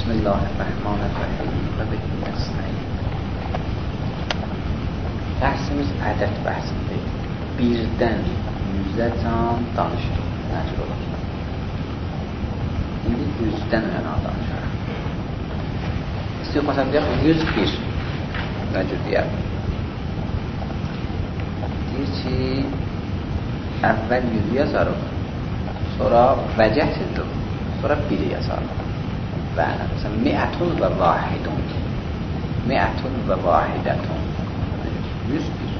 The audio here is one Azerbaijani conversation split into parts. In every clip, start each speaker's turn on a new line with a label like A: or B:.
A: Bismillahirrahmanirrahim və bi'l-nasta'in. Dərsimiz ədəd bəhsidir. Birdən 100-ə can danışır. Nəcür olur? İndi 100-dən öyrənə danışarıq. İstiyor məsələn deyək 101. Nəcür deyək? Deyir ki, əvvəl 100 yazarıq, sonra vəcətidir, sonra 1 yazarıq. Məsələn, mi'ətun və vahidun, mi'ətun və vahidətun, 101.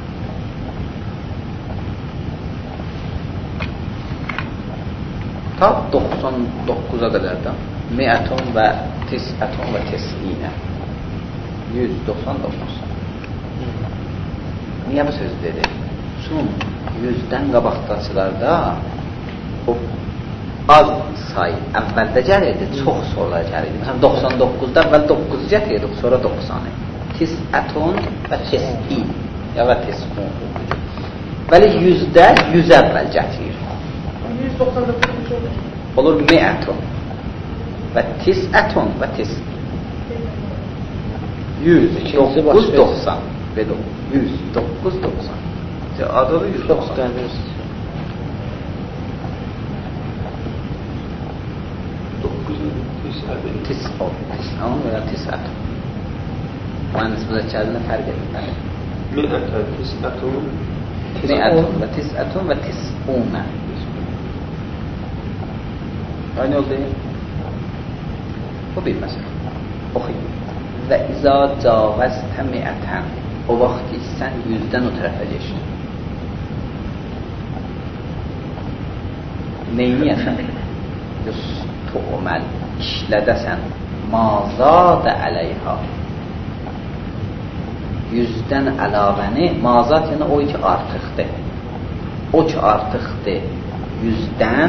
A: Ta 99'a qədər də mi'ətun və tis'ətun və tis'inə, 199. Niyə bu söz dedi? Çünki 100-dən qabaqdakılarda o az say əvvəldə gəlirdi, çox sonra gəlirdi. Məsələn, 99-da əvvəl 9-u gətirdik, sonra 90-ı. Tis'ətun və tis'in, ya və tis'un. Bəli, 100-də 100 əvvəl gətirir.
B: 199
A: olur mi'ətun və tis'ətun və tis'in. 100, 990 və 100, 990. Adı 190. Tis'un veya tis'atun. Mühendis müzekkerliğine fark edin.
C: Mi'atun, tis'atun.
A: Mi'atun ve tis'atun ve tis'una. Aynı oldu değil mi? Bu bir mesele. Okuyun. Ve izâ câvezte mi'aten. O vaxt ki sən 100-dən o tərəfə geçdin. Neyniyəsən? Tu'məl, işlədəsən. Mazadə əleyha. 100-dən əlavəni, mazat yəni o ki artıqdır. O ki artıqdır 100-dən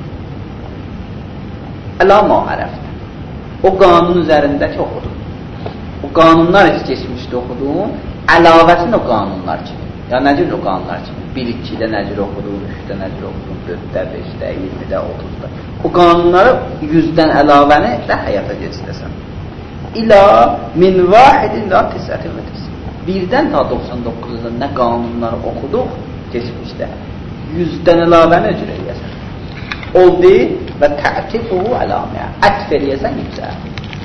A: əla ma ərəfdə. O qanun üzərindəki oxudun. O qanunlar heç geçmişdə oxudun, əlavətin o qanunlar kimi. Ya necür o qanunlar kimi? 1-2-də necür oxudun, 3-də necür oxudun, 4-də, 5-də, 20-də, 30-da. O qanunları 100-dən əlavəni də həyata geçirəsən. İlə min vahidin la tisətin və tisətin. 1-dən ta 99-da nə qanunları oxuduq geçmişdə. 100-dən əlavəni icra edəsən. Oldu və tə'tifuhu əlaməyə. Ətf eləyəsən yüksək.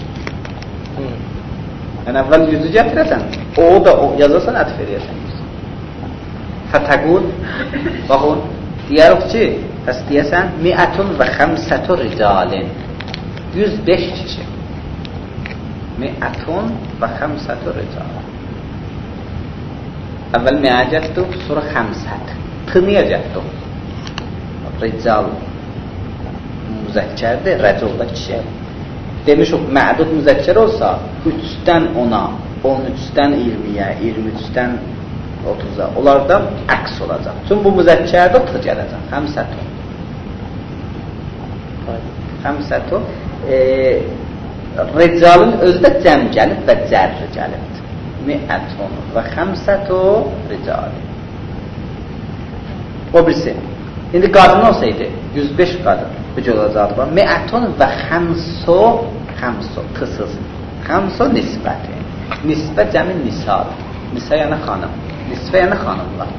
A: Yəni əvvəl 100-ü gətirəsən, o da yazasan ətf eləyəsən yüksək. Fətəqul, baxın, deyərik ki, pəs deyəsən, mi'ətun və xəmsətun ricalin. 105 kişi. Mi'ətun və xəmsətun ricalin. Əvvəl mi'ə gətdik, sonra xəmsət. Tınıya gətdik. Rical müzəkkərdir, rəculda kişi. Demiş o, mədud müzəkkər olsa, 3-dən 10-a, 13-dən 20-yə, 23-dən 30-a, onlardan əks olacaq. Çünki bu müzəkkərdə tı gələcək. Xəmsətun. Xəmsətun. Ricalın özü də cəm gəlib və cərri gəlibdir. Mi'ətun və xəmsətun ricali. O birisi. İndi qadın olsaydı, 105 qadın. Bu cür olacaqdır. Mi'ətun və xəmsu, tısız. Xəmsu nisbəti. Nisbə cəmin nisadır. Nisa yəni xanım. Nisbə yəni xanımlar.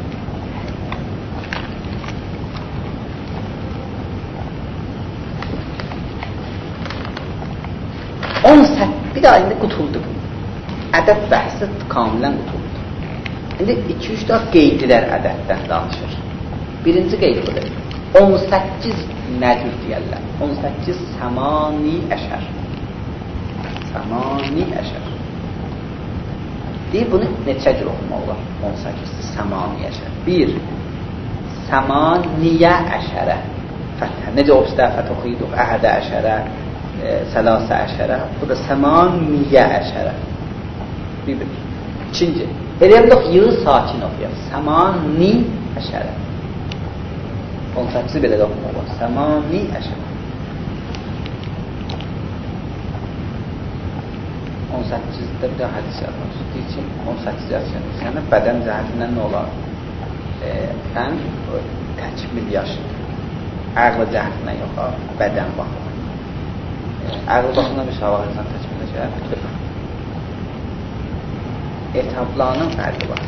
A: Bir daha indi qutuldu bu. Ədəd bəhsi kamilən qutuldu. İndi 2-3 daha qeydlər ədəddən danışır. Birinci qeyd budur. 18 nəcür deyərlər. 18 səmani əşər. Səmani əşər. Deyir, bunu neçə cür oxumaq olar? 18 səmani əşər. 1. Səmaniyə əşərə. Fəthə. Necə obstə fəth oxuyduq? Əhədə əşərə, sələsə əşərə. Bu da səmaniyə əşərə. Bir. İkinci. Eləyəmdək yığı sakin oxuyaq. Səmani əşərə. 18-i belə də oxumaq olar. Səmani əşərə. 18-də bir də hədis yazmaq. Deyir ki, 18 yaşında sənə bədən cəhətindən nə olar? Sən təkmil yaşıdır. Əql cəhətindən yox, bədən baxır. Əql baxımdan müsabiqə insan təkmil edəcək. Etaplarının fərqi var.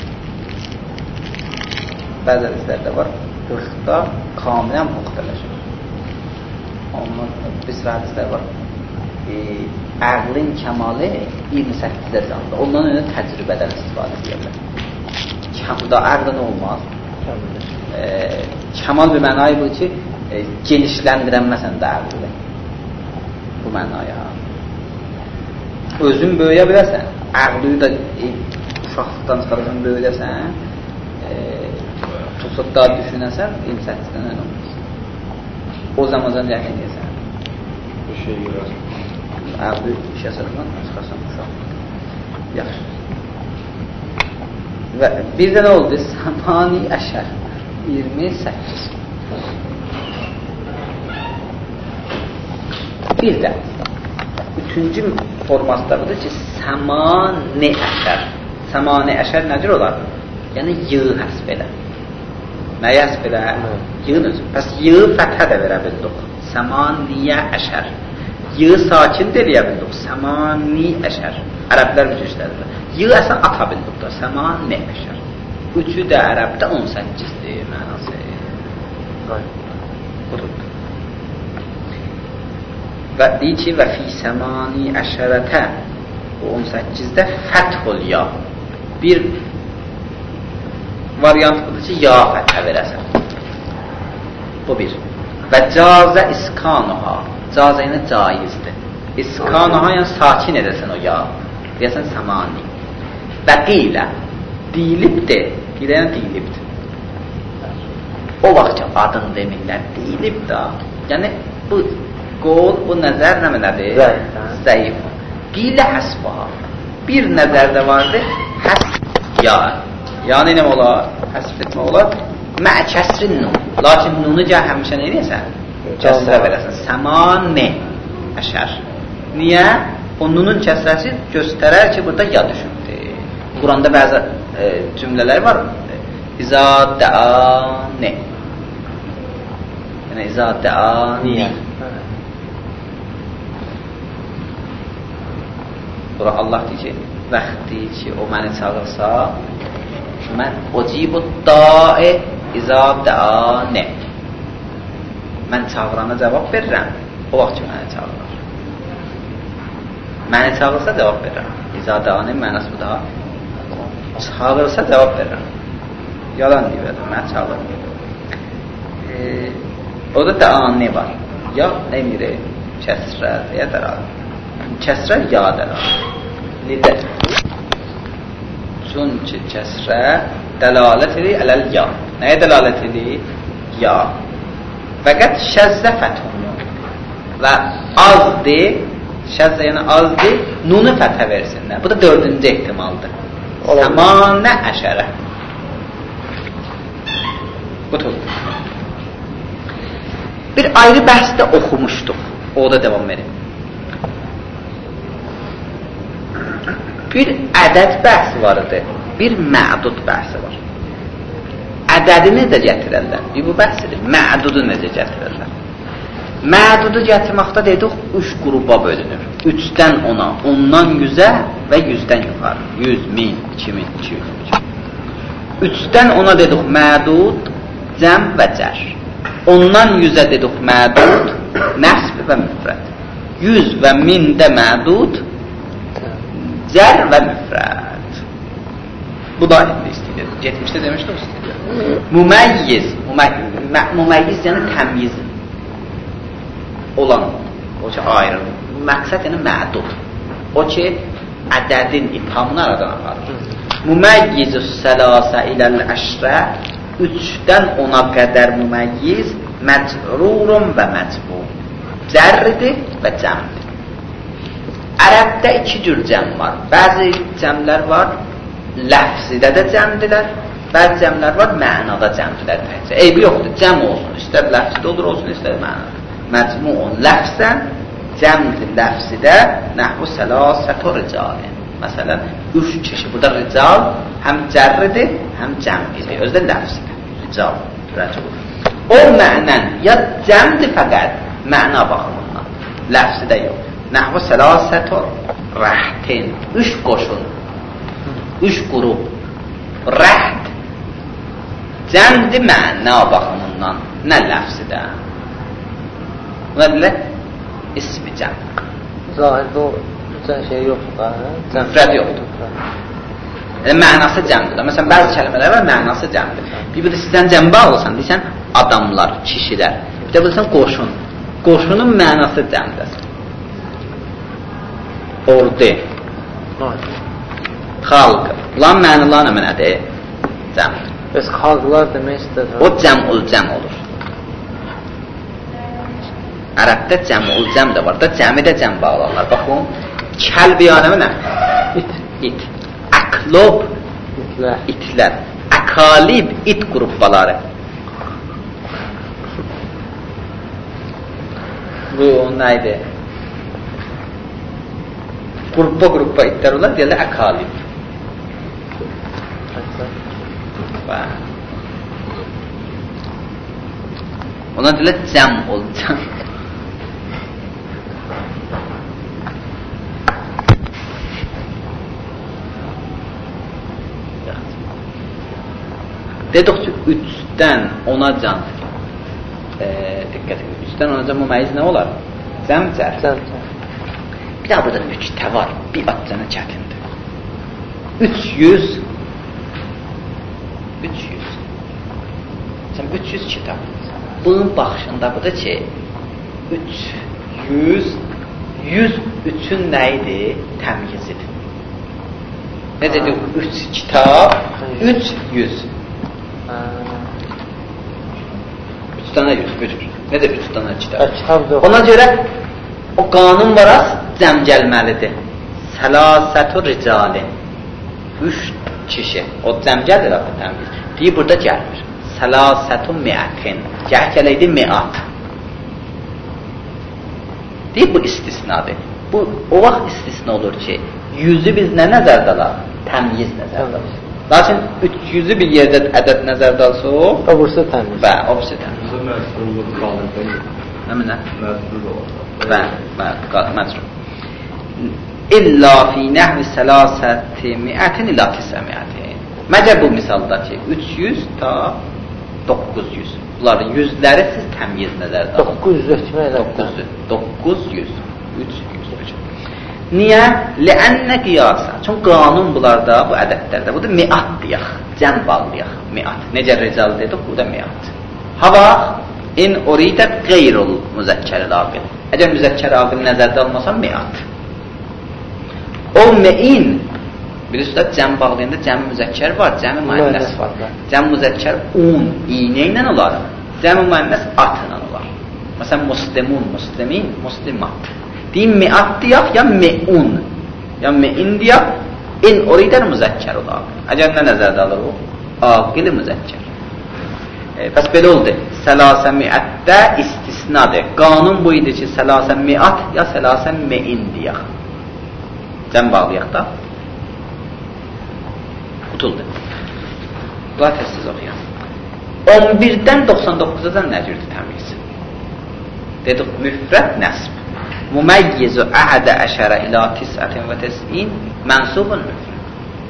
A: Bəzi hədislərdə var, 40-da kamilən müxtələşir. Ondan bir sıra hədislər var, əqlin kəmalı 28-də canlı. Ondan önə təcrübədən istifadə edirlər. Da əqlin olmaz. Kəmal bir mənayı bu ki, genişləndirənməsən də əqli. Bu mənaya. Özün böyüyə biləsən, əqliyi də uşaqlıqdan çıxarırsan, böyüləsən, tutsa daha düşünəsən, 28-dən ön olmaz. O zamancan yəqin deyəsən.
C: Bir şey görəsən.
A: Əqli işə sırından çıxarsan uşaq. Yaxşı. Və bir də nə oldu? Samani əşər 28. Bir də üçüncü forması da budur ki, samani əşər. Samani əşər nədir olar? Yəni yığ həsb elə. Nəyə həsb elə? Yığın özü. Bəs yığ fəthə də verə bildik. Samaniyə əşər. Yığ sakin də eləyə bildik. Samani əşər. Ərəblər bu cüzlərdir. Yığ əsən ata bildik da. Samani əşər. Üçü də ərəbdə 18-dir mənası. Budur. Və deyir ki, və fi səmani əşərətə 18-də fəthul ya. Bir variant budur ki, ya fəthə verəsən. Bu bir. Və cazə iskanuha. Cazə yəni caizdir. İskanuha yəni sakin edəsən o ya. Deyəsən səmani. Və qilə. Deyilibdir. Qilə yəni deyilibdir. O vaxt ki, adın demirlər. Deyilibdir. Yəni bu qol, bu nəzər nədir? Zəif. Qilə həsbaha. Bir nəzərdə vardır. Həsb ya. Yəni nə olar? Həsb etmə olar. Mə kəsrin nun. Lakin nunu gəl həmişə nə edəsən? Kəsrə verəsən. Səmani əşər. Niyə? O nunun kəsrəsi göstərər ki, burada ya düşübdür. Quranda bəzi cümlələr var. İza dəani. Yəni İza dəani. Sonra Allah deyir ki, vaxtdır ki, o məni çağırsa, mən ucibud da'i İza dəani. Mən çağırana cavab verirəm. O vaxt ki, məni çağırır. Məni çağırsa cavab verirəm. İza dəani mənası bu da. Çağırsa cavab verirəm. Yalan deyir, mən çağırmıyorum. O da dəani var. Ya emri, kəsrə, ya dəral. Kəsrə, ya dəral. Lidə. Çünki kəsrə dəlalət edir ələl ya. Nəyə dəlalət edir? Ya. Fəqət şəzzə fəthunu. Və azdır, şəzzə yəni azdır, nunu fəthə versinlər. Bu da dördüncü ehtimaldır. Səmanə əşərə. Budur. Bir ayrı bəhsdə oxumuşduq. O da devam verir. Bir ədəd bəhsi var idi. Bir mədud bəhsi var. Ədədi necə gətirərlər? Bu bəhsidir. Mədudu necə gətirərlər? Mədudu gətirməkdə dedik, 3 qrupa bölünür. 3-dən 10-a, 10-dan 100-ə və 100-dən yuxarı. 100, 1000, 2000, 200, 300. 3-dən 10-a dedik mədud, cəm və cər. 10-dan 100-ə dedik mədud, nəsb və müfrəd. 100 və 1000-də mədud, cər və müfrəd. Bu da indi istəyir. 70-də demişdik istəyir. Müməyyiz. Müməyyiz yəni təmyiz olan. O ki ayrı. Məqsəd yəni mədud. O ki ədədin ithamını aradan aparır. Müməyyiz-ü sələsə iləl-əşrə 3-dən 10-a qədər müməyyiz məcrurun və məcbur. Cərridir və cəmdir. Ərəbdə 2 cür cəm var. Bəzi cəmlər var, ləfzidə də cəmdilər, bəzi cəmlər var, mənada cəmdilər. Eybi yoxdur, cəm olsun, istər ləfzidə olur olsun, istər mənada. Məcmuun ləfzən, cəmdir ləfzidə, nəhvu səlasətü ricalin. Məsələn, 3 kişi, burada rical həm cərridir, həm cəmdir. Özdə ləfzidir, rical, rəcul. O mənən ya cəmdir fəqət, məna baxımından, ləfzidə yox. Nəhvə səlasətə rəhtin. 3 qoşun. 3 qrup. Rəhd cəmdir məna baxımından. Nə ləfsidə? Buna deyilər ismi cəm.
D: Zahirdə o şey yoxdur da.
A: Müfrəd yoxdur. Mənası cəmdir. Məsələn, bəzi kəlmələr var, mənası cəmdir. Bir də sizdən cəm bağlısan, deyirsən adamlar, kişilər. Bir də bilirsən qoşun. Qoşunun mənası cəmdir. Ordu. Xalq. Ulan mənalar nə mənədir? Cəmdir.
D: Bəs xalqlar demək istədir.
A: O cəmul cəm olur. Ərəbdə cəmul cəm də var da, cəmi də cəm bağlarlar. Baxın, kəlbiyanəmi nə? İt. Əklob, itlər. Əkalib, it qrupları. Bu nə idi? Qruppa itlər olar, deyirlər əkalib. Ona deyirlər cəm ol, cəm. Dedik ki, 3-dən 10-a can diqqət edin. 3-dən 10-a can müməyiz nə olar? Cəmcər. Bir daha burada 3-də var. Bir at canı çətindir. 300 Sən 300 kitab. Bunun baxışında budur ki 103-ün nə idi? Təmyizidir. Necədir? 3 kitab, 300. 3 dənə 100, bücür. Nədir 3 dənə kitab? Ona görə o qanun var az cəm gəlməlidir. Səlasətü ricalin. 3 kişi. O cəm gəlir axı təmiz. Deyir, burada gəlmir. Səlasətü miətin. Gələkələydi miət. Deyir, bu istisnadır. Bu, o vaxt istisna olur ki, 100'ü biz nə nəzərdə alaq? Təmiz nəzərdə alaq. Lakin 300'ü bir yerdə ədəd nəzərdə alsa o?
D: Obursa təmiz.
A: Bə, obursa təmiz.
C: Məzrurluq qalır.
A: Həminə?
C: Məzrur olur.
A: Bə, məzrur. İlla fi nəhvi səlasəti miətin illa tisə miətin. Məcə bu misalda ki, 300 ta 900. Bunların yüzləri siz təmiz nəzərdə alın.
D: 900 ölçmə elə.
A: 900. 300. Niyə? Ləənnə qiyasa. Çünki qanun bunlarda, bu ədədlərdə. Bu da miat deyək. Cəm bağlayaq. Miat. Necə rical dedik? Bu da miat. Hava in oridət qeyrul müzəkkəril aqil. Əgər müzəkkər aqil nəzərdə almasan, miat. O mein bilirsiniz, cəm bağlayanda cəm müzəkkər var, cəm müənnəs var. Cəm müzəkkər un, iynə ilə olar. Cəm müənnəs atla olar. Məsələn, muslimun, muslimin, muslimat. Deyim, miat deyək, ya meun. Ya mein deyək, in oridən müzəkkər olar. Əgər nə nəzərdə alır o? Aqili müzəkkər. Pəs belə oldu. Səlasə miətdə istisnadır. Qanun bu idi ki, səlasə miat ya səlasə mein deyək. Cəm bağlayaq da. Qutuldu. Dua təsiz oxuyaq. 11-dən 99-dan nə cürdür təmiz? Dedik, müfrət nəsb. Müməyyizu əhədə əşərə ilə tisətin və təs'in mənsubun müfrət.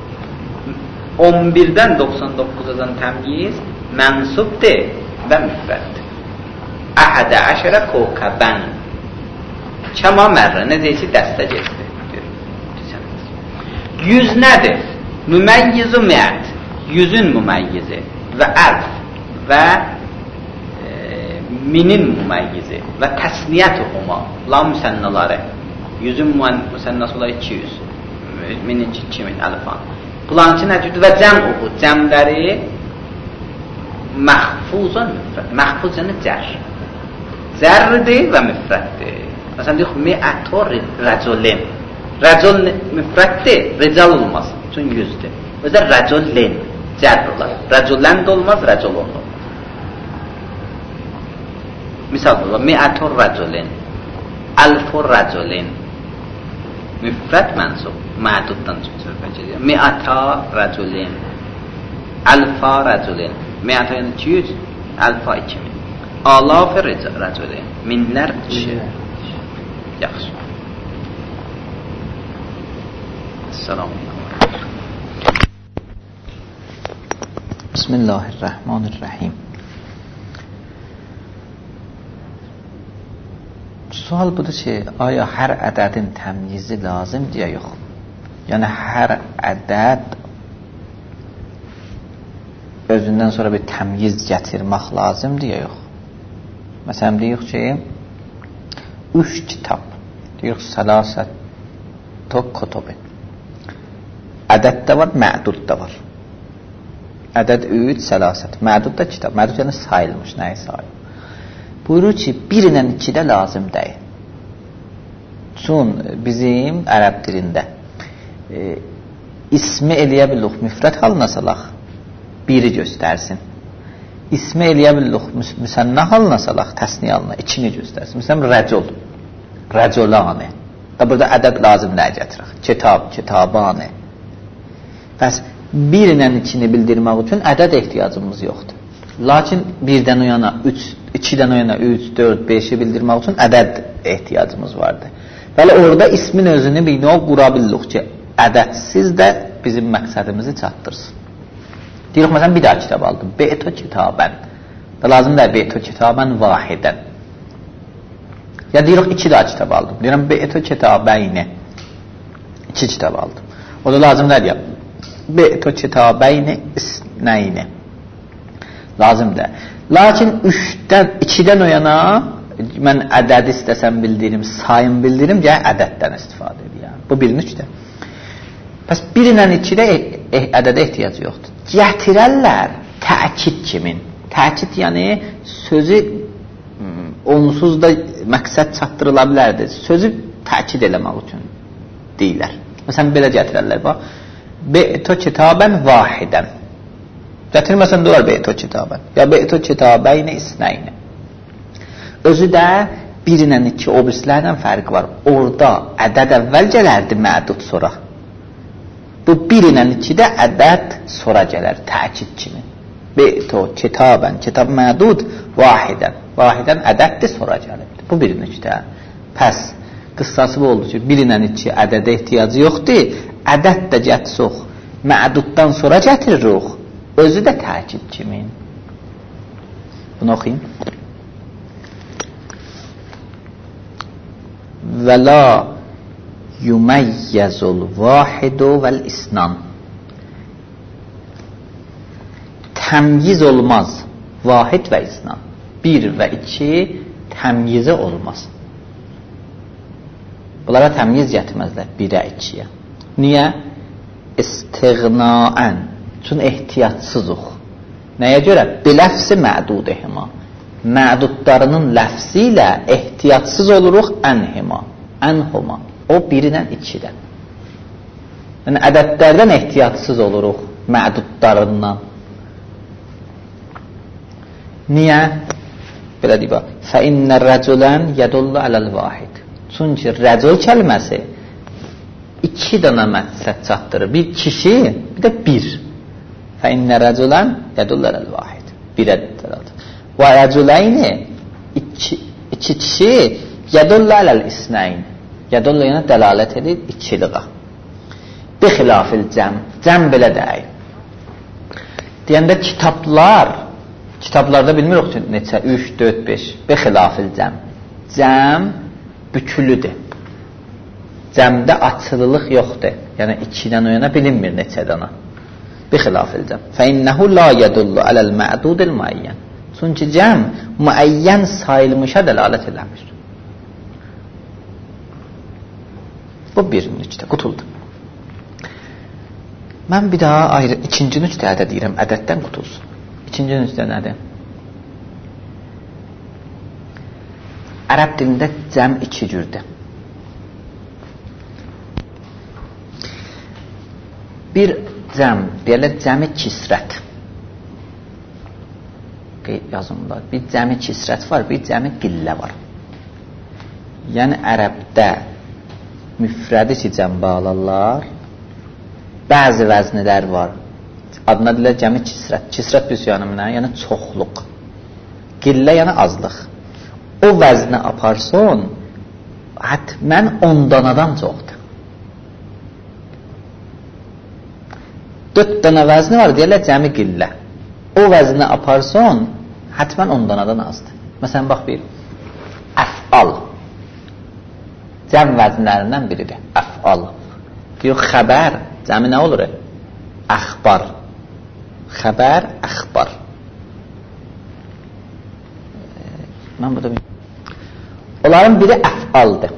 A: 11-dən 99-dan təmiz mənsubdir və müfrətdir. Əhədə əşərə kokəbən. Kəma mərrə, necəsi dəstə geçdi. 100 nədir? Müməyyizu miət. 100'ün müməyyizi və əlf və minin müməyyizi və təsniyyət-ı-huma. La müsənnaları. 100'ün müsənnası olar 200. Minin 2000 əlifan. Bunların ki nədir? Və cəm-uhu. Cəmləri məxfuzun müfrət. Məxfuz yəni cər. Cərdir və müfrətdir. Məsələn, deyək, miətə rəculin. Rəcul müfrətdir, rical olmaz. Çünki 100'dür. Özə rəcullin, cərr olar. Rəcullən də olmaz, rəcul olmaz. Misal olar, mi'atur rəculin, alfur rəculin. Müfrət mənsub, məduddan söhbət edir. Mi'ata rəculin, alfa rəculin. Mi'ata yəni 200, alfa 2000. Alaf rəculin, minlər kişi. Yaxşı. السلام. بسم الله الرحمن الرحیم. sual budur ki, aya hər ədədin təmyizi lazımdır ya yox? Yəni hər ədəd özündən sonra bir təmyiz gətirmək lazımdır ya yox? Məsələn deyirik ki, 3 kitab, deyirik salasətü kutubin. Ədəd də var, mədud da var. Ədəd 3, salasət. Mədud da kitab. Mədud yəni sayılmış, nəyi sayılır? Buyurur ki, birlə 2-də lazım deyil. Çün bizim ərəb dilində ismi eləyə bilirik müfrət halına salaq, biri göstərsin. İsmi eləyə bilirik müsənnə halına salaq, təsniyə halına 2-ni göstərsin. Məsələn, rəcul, rəculani. Da burada ədəd lazım nəyə gətirək? Kitab, kitabanı. Bəs birlə 2-ni bildirmək üçün ədəd ehtiyacımız yoxdur. Lakin birdən o yana 3, 2-dən o yana 3, 4, 5-i bildirmək üçün ədəd ehtiyacımız vardır. Bəli, orada ismin özünü bir növ qura bilirik ki, ədədsiz də bizim məqsədimizi çatdırsın. Deyirik, məsələn, bir daha kitab aldım. Be'tu kitabən. Da lazım da be'tu kitabən vahidən. Ya deyirik, 2 daha kitab aldım. Deyirəm, be'tu kitabəyni. 2 kitab aldım. O da lazım da deyəm. Be'tu kitabəyni isnəyni. Lazım da. Lakin 2-dən o yana mən ədəd istəsəm bildirim, sayım bildirim, gəl ədəddən istifadə edirəm. Bu 1-3-də. Bəs 1-ilə 2-də ədədə ehtiyac yoxdur. Gətirərlər təkid kimin. Təkid yəni sözü onsuz da məqsəd çatdırıla bilərdir. Sözü təkid eləmək üçün deyirlər. Məsələn, belə gətirərlər. Be'tu kitabən vahidən. Gətirməsən də var be'tu kitabən. Ya be'tu kitabəyni isnəyni. Özü də 1-ilə 2 obrislərdən fərqi var. Orada ədəd əvvəl gələrdi, mədud sonra. Bu 1-ilə 2-də ədəd sonra gələr, təkid kimi. Be'tu kitabən, kitab mədud, vahidən. Vahidən ədəddir, sonra gəlirdi. Bu 1-ilə 2-də. Pəs, qıssası bu oldu ki, 1-ilə 2 ədədə ehtiyacı yoxdur, ədəd də gətirsək, məduddan sonra gətiririk. Özü də təkid kimi. Bunu oxuyayım. Və la yuməyyəzul vahidu vəl isnan. Təmyiz olmaz vahid və isnan. 1 və 2 təmyizi olmaz. Bunlara təmyiz gətirməzlər 1-ə 2-yə. Niyə? İstiğnaən. Çünki ehtiyatsızıq. Nəyə görə? Biləfsi mədudihima. Mədudlarının ləfsi ilə ehtiyatsız oluruq ənhima. Ənhuma. O 1-dən 2-dən. Yəni, ədədlərdən ehtiyatsız oluruq mədudlarından. Niyə? Belə deyib, فَإِنَّ الرَّجُلًا يَدُلُّ عَلَى الْوَاحِدِ. Çünki rəcul kəlməsi 2 dənə məqsəd çatdırır. Bir kişi, bir də 1. فَإِنَّ رَجُلًا يَدُلُّ عَلَى الْوَاحِدِ. 1-ə dəlalət. Və rəculəyni 2 kişi yədullu aləl isnəyn. Yədullu yəni dəlalət edir 2-liğə. Bixilafil cəm. Cəm belə deyil. Deyəndə kitablarda bilmirik ki, neçə? 3, 4, 5. Bixilafil cəm. Cəm bükülüdür. Cəmdə açılılıq yoxdur. Yəni 2-dən o yana bilinmir neçə dana. Bixilafil cəm. Fəinnəhu la yədullu aləl mədudil müəyyən. Çünki cəm müəyyən sayılmışa dəlalət eləmir. Bu 1-3-də qutuldu. Mən bir daha ayrı 2-3-də ədə deyirəm, ədəddən qutulsun. 2-3-də nədir? Ərəb dilində cəm 2 cürdür. Bir cəm, deyərlər cəmi kisrət. Yazımlar. Bir cəmi kisrət var, bir cəmi qillə var. Yəni ərəbdə müfrədi ki cəm bağlarlar, bəzi vəznilər var. Adına deyilər cəmi kisrət. Kisrət bir yanımına, yəni çoxluq. Qillə yəni azlıq. O vəznə aparsın, hətmən 10 danadan çoxdur. 4 dənə vəzni var, deyirlər cəmi qillə. O vəzni aparsan, hətmən 10 danadan azdır. Məsələn, bax bir, əf'al. Cəm vəznlərindən biridir, əf'al. Yox, xəbər, cəmi nə olur? Əxbar. Xəbər, əxbar. Mən burada onların biri əf'aldır.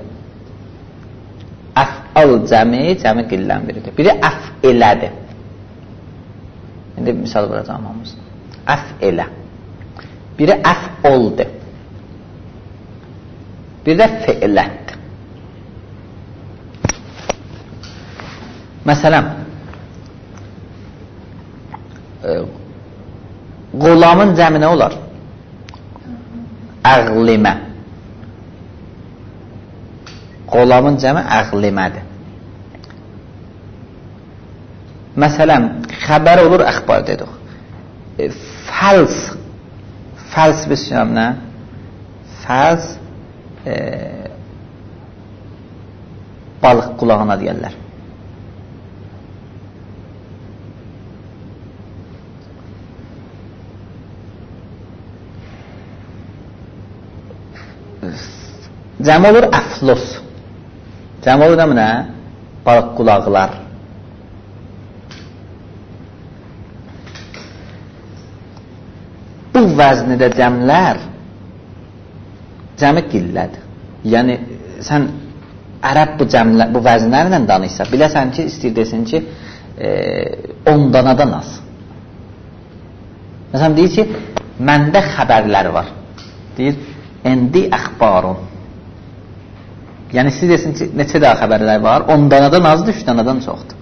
A: Əf'al cəmi qillən biridir. Biri əf'ilədir. İndi bir misal verəcəm hamımız. Əf'ilə. Biri əf'oldur. Biri də fi'lətdir. Məsələn, qulamın cəmi nə olar? Əqlimə. Qulamın cəmi əqlimədir. Məsələn, xəbər olur, əxbar dedik. Fəls. Fəls bilirəm nə? Fəls balıq qulağına deyərlər. Cəm olur əflus. Cəm olur da nə? Balıq qulaqlar. Bu vəznidə cəmlər cəmi qillədir. Yəni sən ərəb bu vəznlərlə danışsa, biləsən ki, istəyir desin ki 10 danadan az. Məsələn, deyir ki, məndə xəbərlər var. Deyir, endi əxbarun. Yəni siz desin ki, neçə daha xəbərlər var? 10 danadan azdır, 3 danadan çoxdur.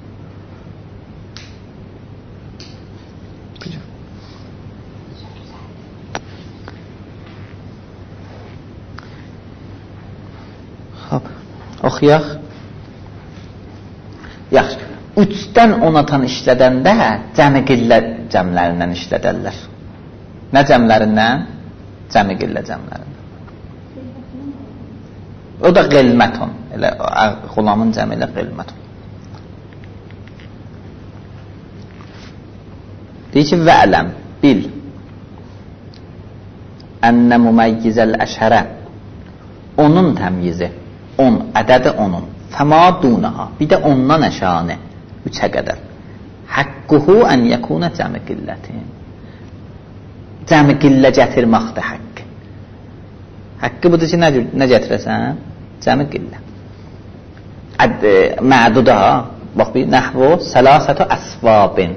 A: Hop, oxuyaq. Yaxşı, 3-dən 10-a tan işlədəndə cəmi qillə cəmlərindən işlədərlər. Nə cəmlərindən? Cəmi qillə cəmlərindən. O da qilmətun. Elə qulamın cəmi ilə qilmətun. Deyir ki, vələm, bil. Ənə müməyyizəl əşərə. Onun təmyizi. 10, ədədi onun. Fəma dunaha. Bir də ondan əşanə. 3-ə qədər. Həqquhu ən yəkunə cəmi qillətin. Cəmi qillə gətirməkdir həqqi. Həqqi budur ki, nə gətirəsən? Cəmi qillə. Məduda, bax bir nəhvu, səlasətə əsvabin.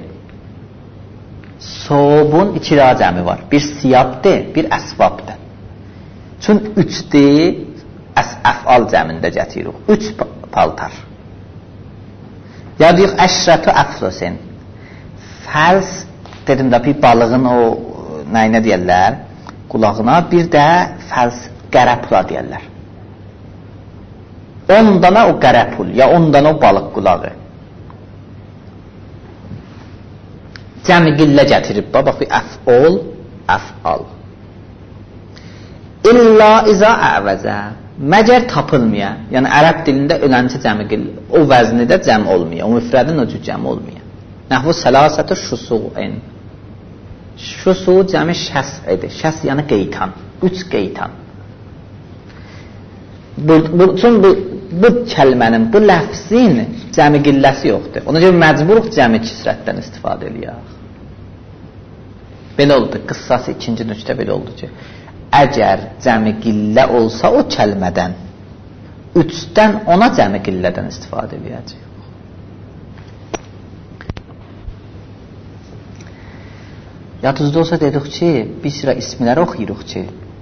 A: Sobun 2 daha cəmi var. Bir siyabdır, bir əsvabdır. Çün 3-dir, əf'al cəmində gətiririk. 3 paltar. Ya deyik, əşrətü əflusin. Fəls, dedim də bir balığın o nəyinə deyərlər? Qulağına, bir də fəls qərəpula deyərlər. 10 dana o qərəpul, ya 10 dana o balıq qulağı. Cəmi qillə gətirib, bax, əf'ol, əf'al. İlla izə əvəzə. Məgər tapılmaya, yəni ərəb dilində ölənçə cəmi qillə, o vəznidə cəm olmaya, o müfrədin o cür cəm olmaya. Nəhvu sələsətə şusu'in. Şusu cəmi şəs edir. Şəs yəni qeytan. 3 qeytan. Bu kəlmənin, bu ləfzin cəmi qilləsi yoxdur. Ona görə məcburuq cəmi kisrətdən istifadə eləyək. Belə oldu, qıssası 2-ci nöqtə belə oldu ki, əgər cəmi qillə olsa o kəlmədən 3-dən 10-a cəmi qillədən istifadə eləyəcək. Yadınızda olsa dedik ki, bir sıra ismləri oxuyuruq ki,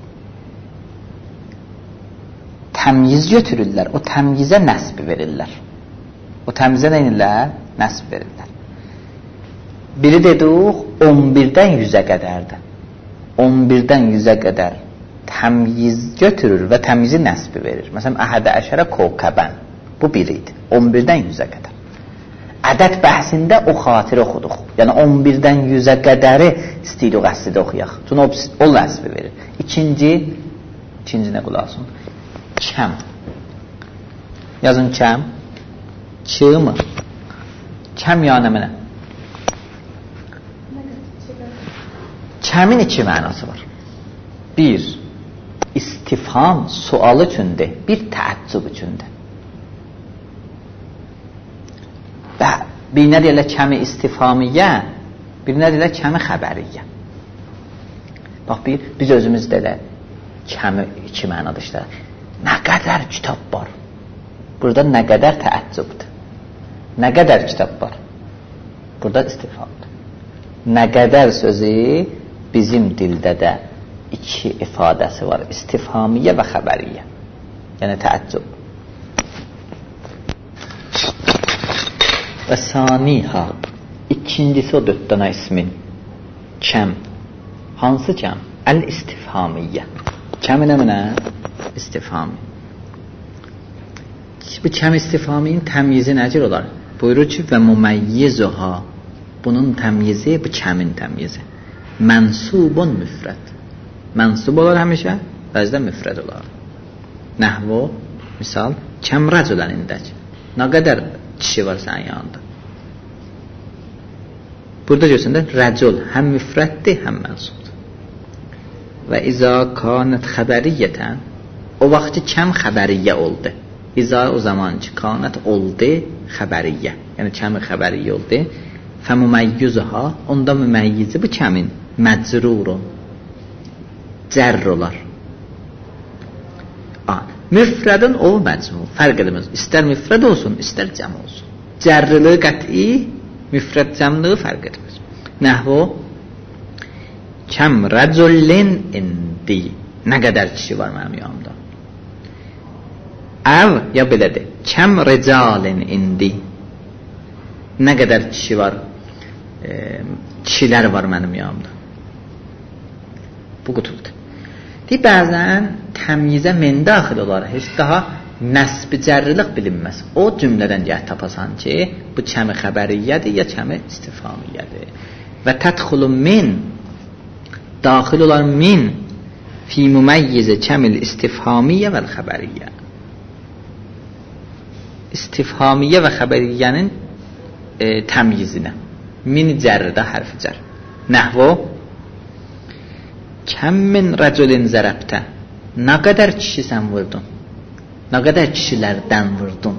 A: təmyiz götürürlər, o təmyizə nəsb verirlər. O təmyizə nə edirlər? Nəsb verirlər. Biri dedik, 11-dən 100-ə qədərdir. 11-dən 100-ə qədər təmyiz götürür və təmyizi nəsb verir. Məsələn, əhədə əşərə kovkəbən. Bu biridir. 11-dən 100-ə qədər. Ədəd bəhsində o xatirə oxuduq. Yəni 11-dən 100-ə qədəri istəyirik əslidə oxuyaq. Çünki o nəsb verir. İkinci nə qulaqsın? Kəm. Yazın kəm. Çığ mı? Kəm yəni mənə? Kəmin iki mənası var. Bir, istifham sual üçündür. Bir, təəccüb üçündür. Və bir nə deyirlər kəmi istifhamiyyə, bir nə deyirlər kəmi xəbəriyyə. Bax, biz özümüzdə elə kəmi iki mənada işlədir. Nə qədər kitab var? Burada nə qədər təəccübdür. Nə qədər kitab var? Burada istifhamdır. Nə qədər sözü bizim dildə də iki ifadəsi var. İstifhamiyyə və xəbəriyyə. Yəni təəccüb. Və saniha, ikincisi o 4 dənə ismin. Kəm. Hansı kəm? Əl-istifhamiyyə. Kəmi nə mənə? İstifhami. Bu kəm istifhaminin təmyizi necə olar? Buyurur ki, və müməyyizuha. Bunun təmyizi, bu kəmin təmyizi. Mənsubun müfrəd. Mənsub olar həmişə, bəzdə müfrəd olar. Nəhvu, misal, kəm rəculən indək. Nə qədər kişi var sənin yanında? Burada görsən də rəcul həm müfrəddir, həm mənsubdur. Və izə kanət xəbəriyyətən, o vaxt ki, kəm xəbəriyyə oldu. İza o zaman ki, kanət oldu xəbəriyyə. Yəni kəmi xəbəriyyə oldu. Fəmüməyyüzüha, onda müməyyizi bu kəmin məcrurun cərr olar. Müfrədin o məcmur, fərq edəməz. İstər müfrəd olsun, istər cəm olsun. Cərriliği qəti, müfrəd cəmliği fərq edəməz. Nəhvu kəm rəcullin indi. Nə qədər kişi var mənim yanımda? Əv, ya belədir. Kəm ricalin indi. Nə qədər kişi var? Kişilər var mənim yanımda. Bu qutudur. Deyib, bəzən təmyizə men daxil olar. Heç daha nəsb-i cərrilik bilinməz. O cümlədən gəl tapasan ki, bu kəmi xəbəriyyədir, ya kəmi istifhamiyyədir. Və tədxulu min, daxil olar min, fi müməyyizi kəmil istifhamiyyə vəl xəbəriyyə. İstifhamiyyə və xəbəriyyənin təmyizinə. Min cərridə hərfi cər. Nəhvo kəm min rəculin zərəbtə. Nə qədər kişi sən vurdun? Nə qədər kişilərdən vurdun?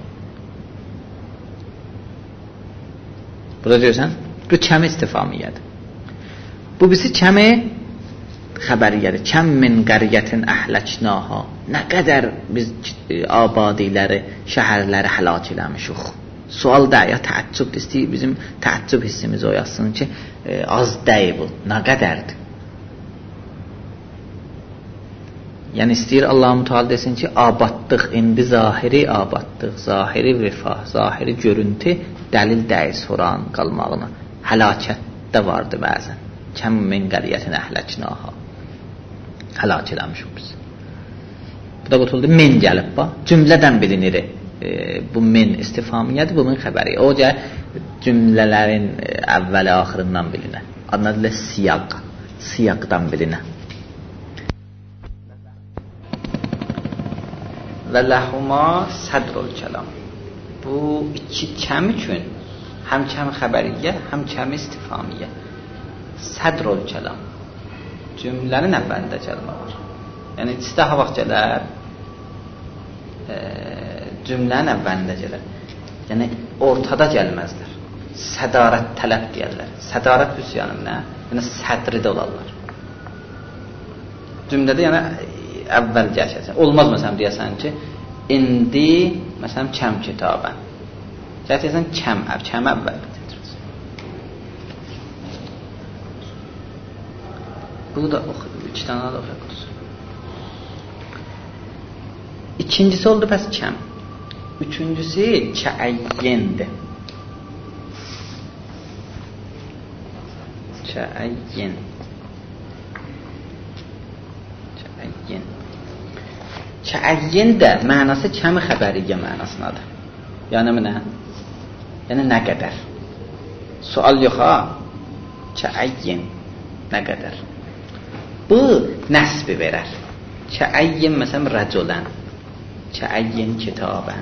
A: Burada görürsən, bu kəmi istifamiyyədir. Bu bizi kəmi xəbəriyyədir. Kəm min qəriyyətin əhləknaha. Nə qədər biz abadiləri, şəhərləri həlak eləmişik. Sual da ya təəccüb istəyir, bizim təəccüb hissimiz oyasın ki, az deyil bu, nə qədərdir? Yəni istəyir Allah-u Teala desin ki, abadlıq, indi zahiri abadlıq, zahiri rifah, zahiri görüntü dəlil deyil soran qalmağına. Həlakətdə vardı bəzən. Kəm min qəriyyətin əhləknaha. Həlak eləmişik biz. Bu da qutuldu, min gəlib bax, cümlədən bilinir. Bu min istifhamiyyədir, bu min xəbəri. O cə cümlələrin əvvəli axırından bilinə. Adına siyaq, siyaqdan bilinə. Və ləhuma sədrul kəlam. Bu iki kəm üçün həm kəmi xəbəriyyə, həm kəmi istifhamiyyə. Sədrul kəlam. Cümlənin əvvəlində kəlmə var. Yəni istihə vaxt gələr, cümlənin əvvəlində gələr. Yəni ortada gəlməzlər. Sədarət tələb deyərlər. Sədarət üsyanım nə? Yəni sədridə olarlar. Cümlədə yəni əvvəl gələcəksən. Olmaz məsələn deyəsən ki, indi məsələn kəm kitabən. Gələcəksən kəm əvvəl bitirirsən. Bu da oxu, 2 dənə də oxuyaq. İkincisi oldu pəs kəm. Üçüncüsü kəəyyindir. Kəəyyin. Kəəyyin. Kəəyyin də mənası kəmi xəbəriyyə mənasındadır. Yəni nə? Yəni nə qədər? Sual yox ha. Kəəyyin. Nə qədər? Bu nəsbi verər. Kəəyyin məsələn rəculən. Kəəyyin kitabən.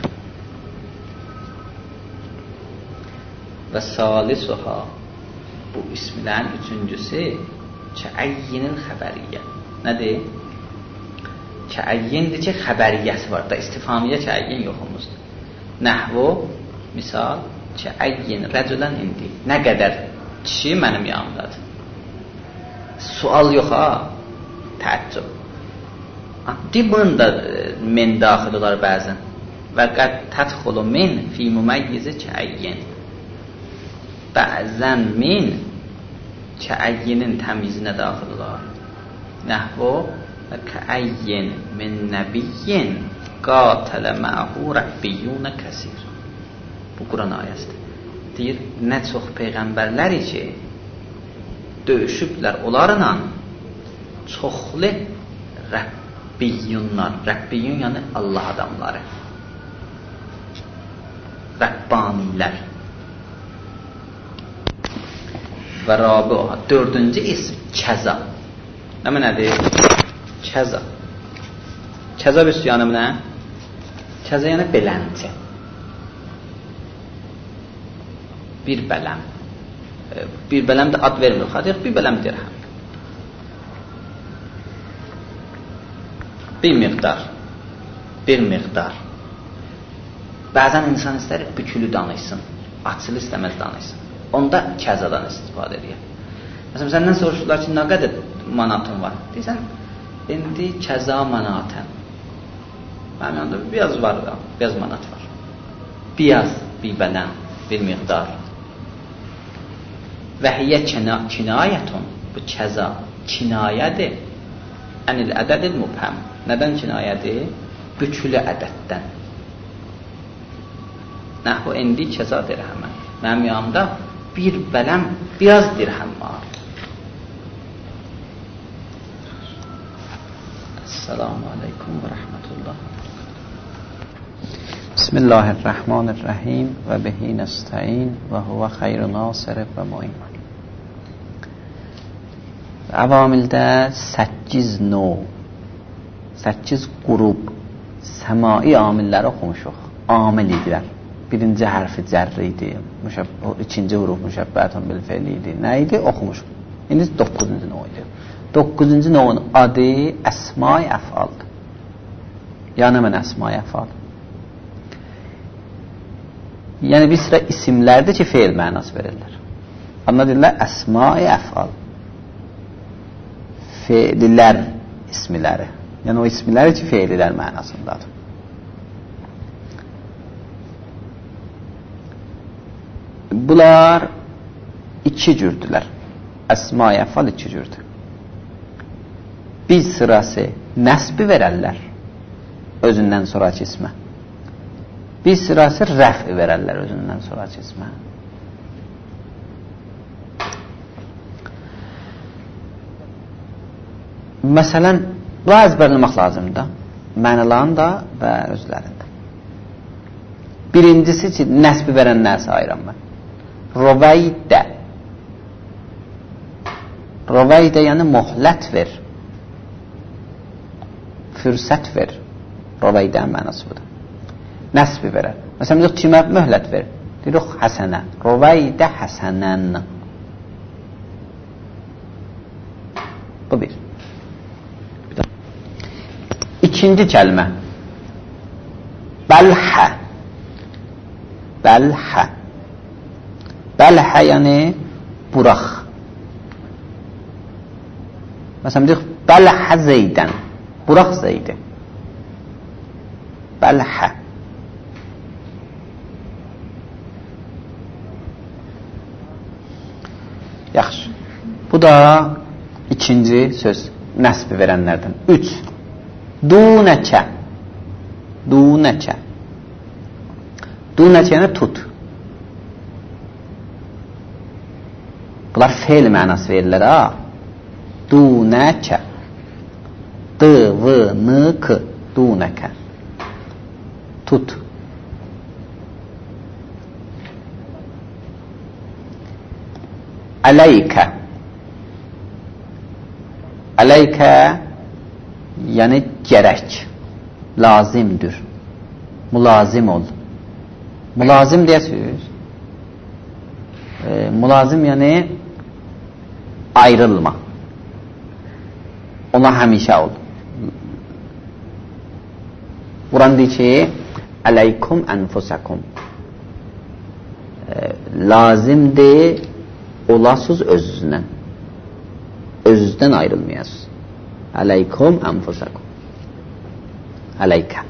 A: Və salisuha. bu ismlərin üçüncüsü kəəyyinin xəbəriyyə. Nədir? Kəəyyindir ki, xəbəriyyəsi var da, istifamiyə kəəyyin yoxumuzdur. Nəhvu, misal, kəəyyin, rəculən indi. Nə qədər kişi mənim yanımdadır. Sual yox ha, təəccüb. Dibun da min daxil olar bəzən. Və qəd tədxulu min fi müməyyizi kəəyyin. Bəzən min kəəyyinin təmyizinə daxil olar. Nəhvu və kəəyyin min nəbiyyin qatələ məhu rəbbiyyunə kəsir. Bu Quran ayəsidir. Deyir, nə çox peyğəmbərləri ki, döyüşüblər onlarla çoxlu Rəbbiyyunlar. Rəbbiyyun yəni Allah adamları. Rəbbanilər. Və rabi'a, dördüncü ism kəza. Nə mənədir? Kəza. Kəza üsyanı nə? Kəza yəni belənti. Bir bələm. Bir bələm də ad vermir. Xadiq bir bələm dirhəm. Bir miqdar. Bir miqdar. Bəzən insan istər bükülü danışsın. Açılı istəməz danışsın. Onda kəzadan istifadə edir. Məsələn, səndən soruşurlar ki, nə qədər manatın var? Deyirsən, indi kəza manatən. Mənim yanında biraz var da, biraz manat var. Biraz, bir bələm, bir miqdar. Və hiyyə kinayətun, bu kəza kinayədir. Ənil ədədil mübhəm. Nədən kinayədir? Bükülü ədəddən. Nəhvu indi kəza dirhəmə. Mənim yanımda bir bələm, biraz dirhəm var. Esselamu aleykum və rəhmətullah. Bismillahirrahmanirrahim və bihi nəstəin və huvə xeyru nasir və mu'in. Əvamildə 8 növ, 8 qrub səmai amilləri oxumuşuq. Amil idilər. Birinci hərfi cərri idi. İkinci huruf müşəbbətun bil fe'li idi. Nə idi? Oxumuşuq. İndi 9-cu növ idi. 9-cu növün adı əsma-i əfaldır. Yəni mən əsma-i əfal. Yəni bir sıra isimlərdir ki, feil mənası verirlər. Amma deyirlər əsma-i əfal. Feillər ismiləri. Yəni o ismiləri ki, feillər mənasındadır. Bunlar iki cürdülər. Əsma-i əfal iki cürdür. Bir sırası nəsbi verərlər özündən sonraki ismə. Bir sırası rəfi verərlər özündən sonraki ismə. Məsələn, bu əzbərləmək lazımdır. Mənalarında və özlərində. Birincisi ki, nəsbi verən nəsə ayıram mən. Ruvaydə. Ruvaydə yəni mohlət ver. Fürsət ver. Ruvaydən mənası budur. Nəsbi verər. Məsələn, yox, kimə möhlət ver? Deyirik, həsənə. Ruvaydə həsənən. Bu bir. İkinci kəlmə. Bəlhə. Bəlhə. Bəlhə yəni burax. Məsələn, deyirik, bəlhə zeydən. Burax zeydi. Bəlhə. Yaxşı. Bu da ikinci söz. Nəsbi verənlərdən. 3. Dunəkə. Dunəkə. Dunəkə yəni tut. Bunlar feil mənası verirlər ha. Dunəkə. D-v-n-k. Dunəkə. Tut. Ələykə. Ələykə yəni gərək. Lazimdir. Mulazim ol. Mulazim deyəsiniz. Mulazim yəni ayrılma. Ona həmişə ol. Quran deyir ki, əleykum ənfusakum. Lazımdır olasız özünüzdən. Özünüzdən ayrılmayasınız. Əleykum ənfusakum. Ələykə.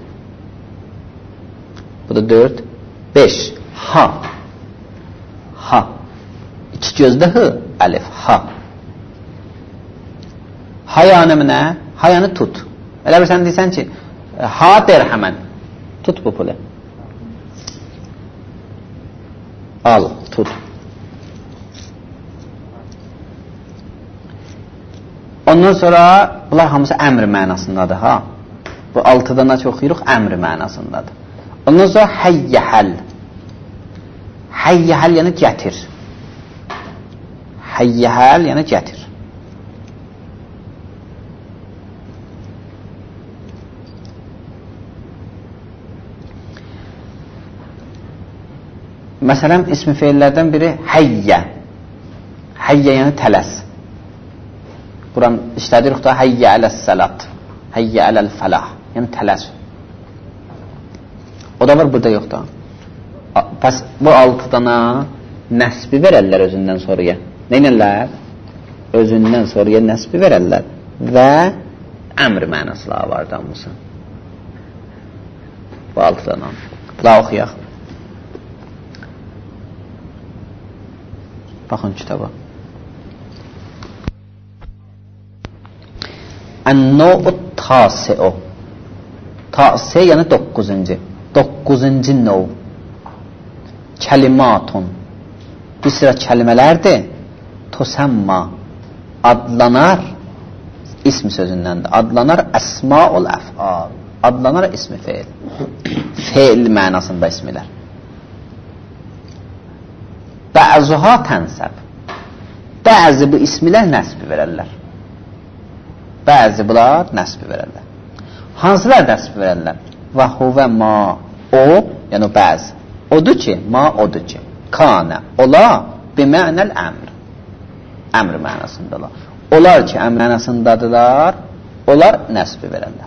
A: Bu da 4. 5. Ha. Ha. İki gözdə hı, əlif, ha. Ha yanı nə? Ha yanı tut. Elə bir sən deyirsən ki, ha der həmən. Tut bu pulu. Al, tut. Ondan sonra bunlar hamısı əmr mənasındadır, ha. Bu 6-dan da çox oxuyuruq, əmr mənasındadır. Ondan sonra həyyəhəl. Həyyəhəl yəni gətir. Həyyəhəl yəni gətir. Məsələn, ismi feillərdən biri həyyə. Həyyə yəni tələs. Quran işlədirik da həyyə ələs-səlat, həyyə ələl-fəlah. Yəni tələs. O da var, burada yox da. Pəs bu 6-dana nəsbi verərlər özündən sonraya. Neynərlər? Özündən sonraya nəsbi verərlər. Və əmr mənasılar var da hamısı. Bu 6-dana. La oxuyaq. Baxın kitaba. Ən-nəu tasi'u. Tasi yəni 9-cu. 9-cu növ. Kəlimatun. Bir sıra kəlmələrdir. Tusamma. Adlanar. İsm sözündəndir. Adlanar əsmaul əf'al. Adlanar ismi feil. Feil mənasında ismilər. Bə'zuha tənsəb. Bəzi bu ismilər nəsbi verərlər. Bəzi bunlar nəsbi verərlər. Hansılar nəsbi verərlər? Və huvə ma o, yəni bəzi. Odur ki, ma odur ki. Kanə, ola bimə'nəl əmr. Əmr mənasındalar. Onlar ki, əmr mənasındadılar, onlar nəsbi verərlər.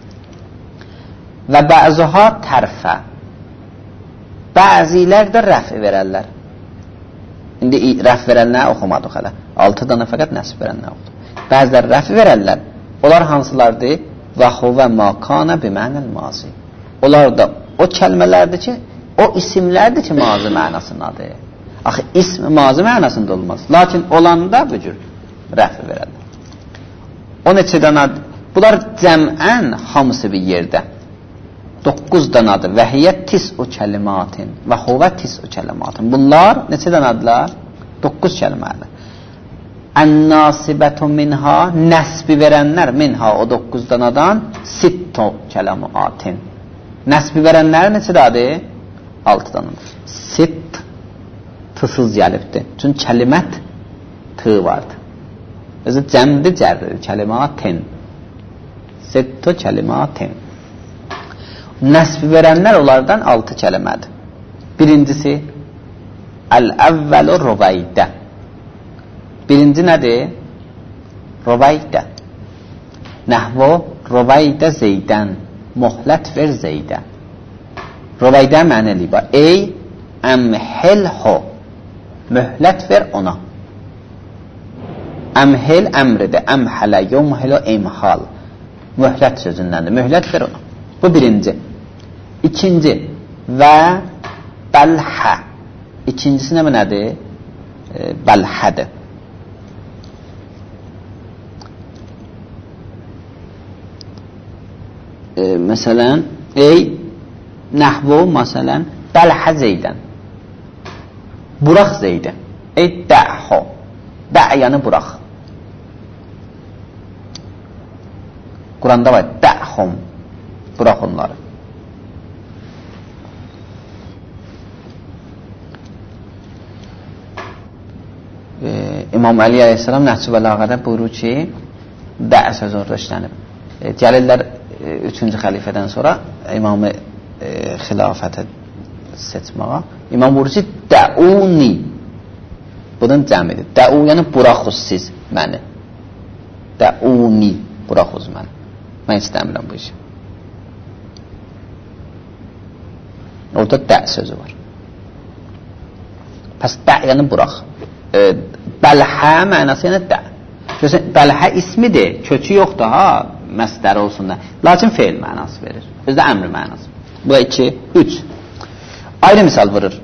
A: Və bə'zuha tərfə. Bəzilər də rəfi verərlər. İndi rəf verənlər oxumadıq hələ. 6 dana fəqət nəsb verənlər oxudu. Bəzilər rəf verərlər. Onlar hansılardır? Və huvə ma kana bimənəl mazi. Onlar da o kəlmələrdir ki, o isimlərdir ki, mazi mənasındadır. Axı, ism mazi mənasında olmaz. Lakin olanda bu cür rəf verərlər. O neçə danadır? Bunlar cəmən hamısı bir yerdə. 9 danadır. Və hiyə tis'u kəlimatin. Və huvə tis'u kəlimatin. Bunlar neçə danadılar? 9 kəlmədir. Ən-nasibətu minha, nəsbi verənlər minha o 9 danadan sittu kəlimatin. Nəsbi verənlər neçə dadır? 6 danadır. Sitt tısız gəlibdir. Çünki kəlimət tı vardır. Özü cəmdir, cərdir. Kəlimatin. Sittu kəlimatin. Nəsb verənlər onlardan 6 kəlmədir. Birincisi Əl-əvvəlu ruvaydə. Birinci nədir? Ruvaydə. Nəhvu ruvaydə zeydən. Mohlət ver zeydə. Ruvaydə mənəli var. Ey əmhilhu. Möhlət ver ona. Əmhil əmridir. Əmhələ yumhilu imhal. Möhlət sözündəndir. Möhlət ver ona. Bu birinci. İkinci və bəlhə. İkincisi nədir? Bəlhədir. Məsələn, ey nəhvu, məsələn, bəlhə zeydən. Burax zeydən. Ey də'hu. Də' yəni burax. Quranda var, də'hum. Burax onları. İmam Əli əleyhissalam Nəhcü Bəlağədə buyurur ki, də' sözü orada işlənib. Gəlirlər 3-cü xəlifədən sonra imamı xilafətə seçməyə. İmam buyurur ki, də'uni. Bunun cəmidir. Də'u yəni buraxız siz. məni. Dəuni, buraxız məni. Mən istəmirəm bu işi. Orada də sözü var. Pəs də yəni burax. Bəlhə mənası yəni də. Bəlhə ismidir, kökü yoxdur ha, məsdər olsun da. Lakin feil mənası verir. Özdə əmri mənası. Bu 2, 3. Ayrı misal vurur.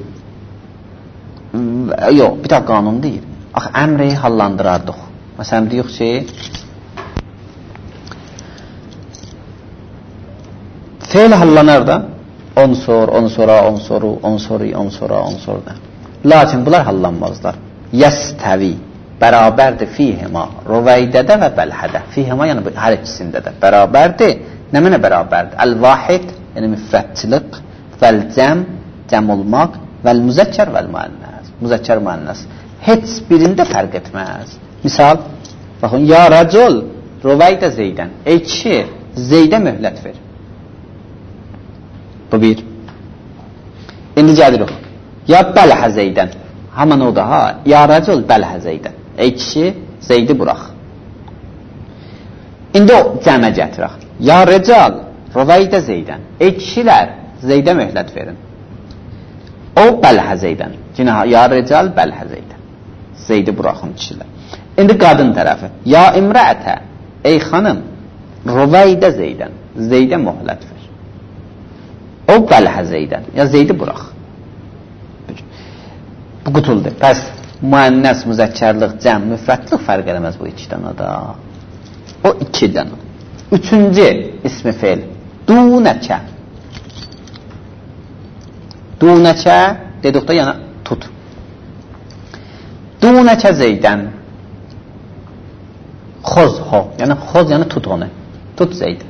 A: Yox, bir də qanun deyir. Axı, əmri hallandırardıq. Məsələn, deyik ki, feil hallanar da, onu sonra da. Lakin bunlar hallanmazlar. Yəstəvi, bərabərdir fihima, ruvəydədə və bəlhədə. Fihima, yəni hər ikisində də bərabərdir. Nə mənə bərabərdir? Əl-vahid, yəni müfrətçilik, vəl-cəm, cəm olmaq, vəl-müzəkkər, vəl-müənnəs. Müzəkkər, müənnəs. Heç birində fərq etməz. Misal, baxın, ya rəcul, ruvəydə zeydən. Ey kişi, zeydə möhlət ver. Bu bir. İndi gəlir o. Ya bəlhə zeydən. Haman o da ha. Ya rəcul bəlhə zeydən. Ey kişi, zeydi burax. İndi o cəmə gətirək. Ya rəcal, ruvəydə zeydən. Ey kişilər, zeydə möhlət verin. O bəlhə zeydən. Ya rəcal bəlhə zeydən. Zeydi buraxın kişilər. İndi qadın tərəfi. Ya imrəətə, ey xanım, ruvəydə zeydən. Zeydə möhlət ver. O bəlhə zeydən. Ya zeydi burax. Bu qutuldur. Bəs müənnəs, müzəkkərlik, cəm, müfrətlik fərq eləməz bu 2 dənə da. O 2 dənə. 3-cü ismi feil. Dunəkə. Dunəkə dedikdə yəni tut. Dunəkə zeydən. Xoz ho. Yəni xoz yəni tut onu. Tut zeydən.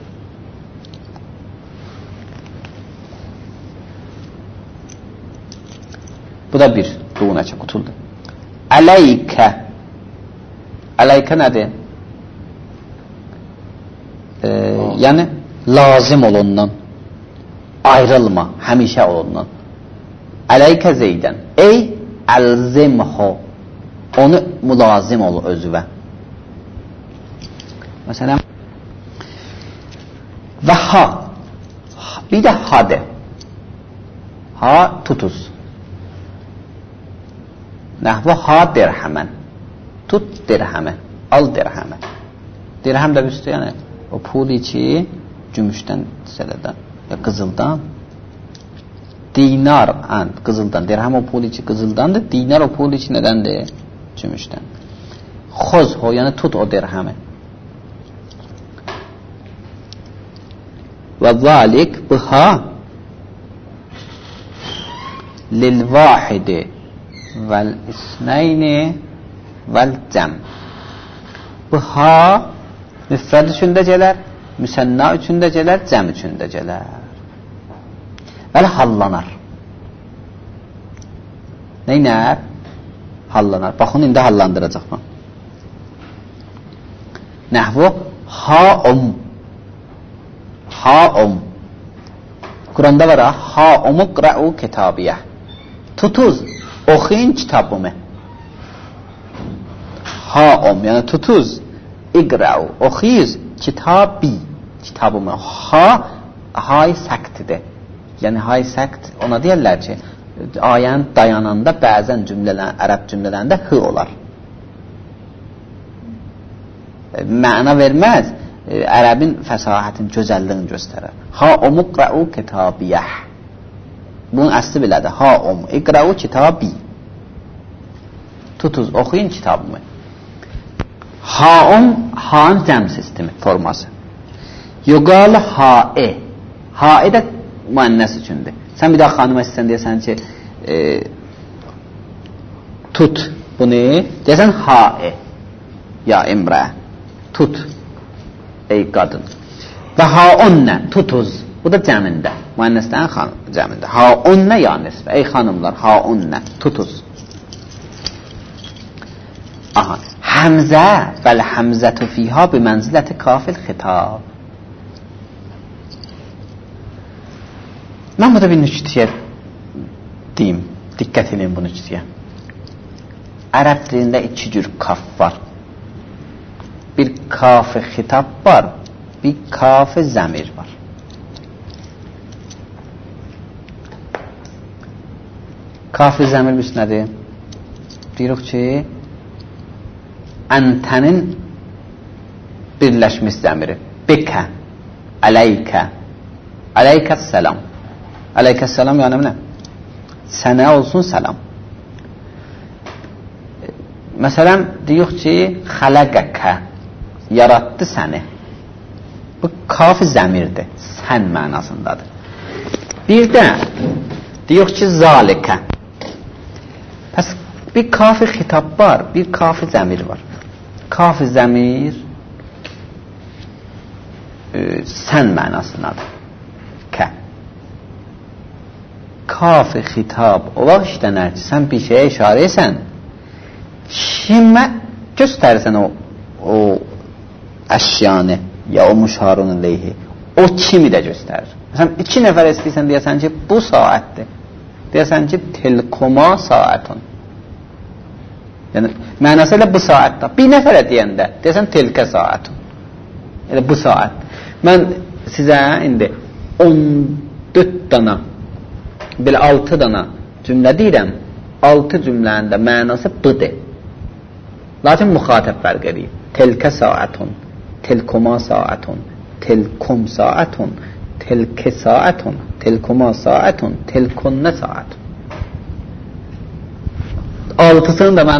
A: Bu da bir. Dunəkə qutuldu. Əleykə. Əleykə nədir? Yəni lazım olundan, ayrılma, həmişə olundan. Əleykə zeydən. Ey əlzimho. Onu mülazim ol özüvə. Məsələn, və ha. Bir də hadır. Ha tutuz. Nəhvə ha dirhəmən. Tut dirhəmə. Al dirhəmə. Dirhəm də üstü, yəni o pul içi gümüşdən, sələdən, ya qızıldan. Dinar, qızıldan. Dirhəm o pul içi qızıldandır. Dinar o pul içi nədəndir? Gümüşdən. Xoz ho, yəni tut o dirhəmə. Və zalik bu ha lil vahidi vel isneyni vel cem. Bu ha müfrəd üçündə gələr, müsənna üçündə gələr, cəm üçündə gələr. Bəli, hallanar. Neynər? Hallanar. Baxın, indi hallandıracaq mı? Nəhvu ha-um. Ha-um. Quranda var ha, ha-umu qra'u kitabiyə. Tutuz, oxuyun kitabımı. Ha-um, yəni tutuz, iqra'u, oxuyuz kitabi, kitabımı. Ha, hay səqtidir. Yəni hay səqt, ona deyərlər ki, ayən dayananda bəzən cümlələr, ərəb cümlələrində hı olar. Məna verməz, ərəbin fəsahətin, gözəlliyini göstərər. Ha-umu qra'u kitabiyəh. Bunun əsli belədir. Ha-um, iqra'u kitabi. Tutuz, oxuyun kitabımı. Ha-um, ha-ın cəm sistemi, forması. Yuqal ha-e. Ha-e də müənnəs üçündür. Sən bir daha xanıma istəsən deyəsən ki, tut bunu, deyəsən ha-e. Ya imrə, tut. Ey qadın. Və ha-unnə, tutuz. Bu da cəmində. Müənnəsdən cəmində. Ha-unnə ya nisbə. Ey xanımlar, ha-unnə, tutuz. Aha. Həmzə vəl həmzətü fiyha bi mənziləti kafil xitab. Mən burada bir nüktəyə deyim. Diqqət edin bu nüktəyə. Ərəb dilində 2 cür kaf var. kaf xitab var, bir kaf zəmir var. Kaf zəmir biz nədir? Deyirik ki, əntənin birləşmiş zəmiri. Bikə, əleykə, əleykəs-səlam. Əleykəs-səlam yəni nə? Sənə olsun səlam. Məsələn, deyirik ki, xələqəkə, yarattı səni. Bu kaf zəmirdir, sən mənasındadır. Bir də deyirik ki, zalikə. Pəs bir kaf xitab var, bir kaf zəmir var. Kaf zəmir sən mənasındadır. Kə. Kaf xitab olaq işlənər ki, sən bir şeyə işarə etsən, kimə göstərsən o əşyanı ya o müşarun aleyhi, o kimi də göstərir. Məsələn, 2 nəfər istəyirsən deyəsən ki, bu saatdir. Deyəsən ki, telkoma saatun. Yəni, mənası elə bu saatda. Bir nəfərə deyəndə, deyəsən telkə saatun. Elə bu saat. Mən sizə indi 14 dana, belə 6 dana cümlə deyirəm. 6 cümlənin də mənası budur. Lakin müxatəb fərq edeyim. Telkə saatun, telkoma saatun, telkom saatun, telke saatun, telkoma saatun, telkonne saatun. 6'sının da